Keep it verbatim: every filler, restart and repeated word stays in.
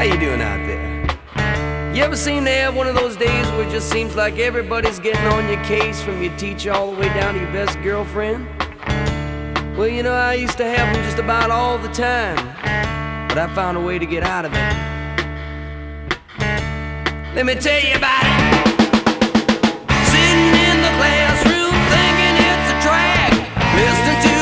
you doing out there? You ever seem to have one of those days where it just seems like everybody's getting on your case, from your teacher all the way down to your best girlfriend? Well, you know, I used to have them just about all the time, but I found a way to get out of it. Let me tell you about it. Sitting in the classroom thinking it's a drag, listening to